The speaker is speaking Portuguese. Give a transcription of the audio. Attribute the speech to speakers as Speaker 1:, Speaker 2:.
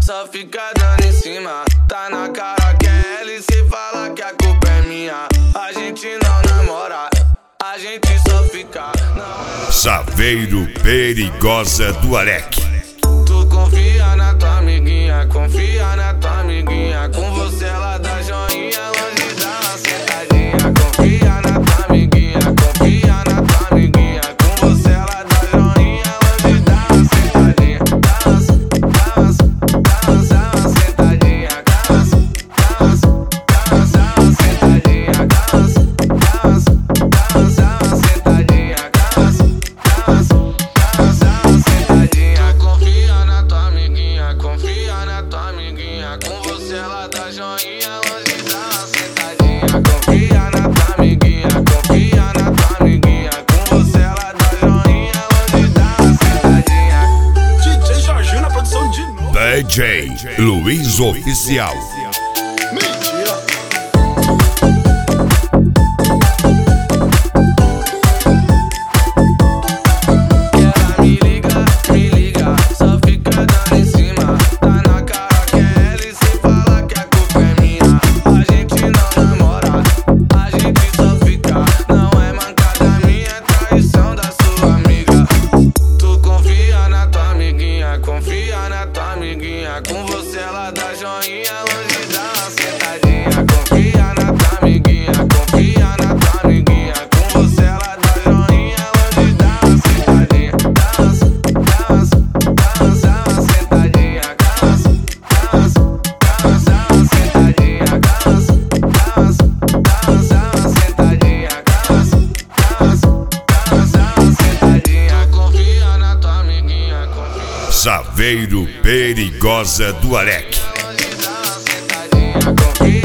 Speaker 1: só fica dando em cima. Tá na cara que é ela e cê fala que a culpa é minha. A gente não namora, a gente só fica.
Speaker 2: Saveiro Perigosa do Alec.
Speaker 1: Tu confia na tua amiguinha, confia na tua amiguinha. Com você ela dá joinha, longe dá uma sentadinha. Confia na tua amiguinha, confia na tua amiguinha. Com você ela dá joinha, longe dá uma sentadinha. Dá uma sentadinha. Dá uma sentadinha. Confia na tua amiguinha, confia na tua amiguinha. Com você ela dá joinha, longe dá uma sentadinha. Confia na tua amiguinha, confia na tua amiguinha. Com você ela dá joinha, longe dá uma sentadinha.
Speaker 3: DJ Jorginho na produção de novo.
Speaker 2: DJ Luiz Oficial.
Speaker 3: Mentira.
Speaker 1: Ela me liga, só fica dando em cima. Tá na cara que é ela e cê fala que a culpa é minha. A gente não namora, a gente só fica. Não é mancada minha, é traição da sua amiga. Tu confia na tua amiguinha, confia na tua amiguinha. Com você ela dá joinha, longe dá uma sentadinha. Confia na tua amiguinha, confia na tua amiguinha. Com você ela dá joinha, longe dá uma sentadinha. Dá uma sentadinha. Confia na tua amiguinha, confia.
Speaker 2: Saveiro Perigosa do Alec.
Speaker 1: Longe dá uma sentadinha. Confia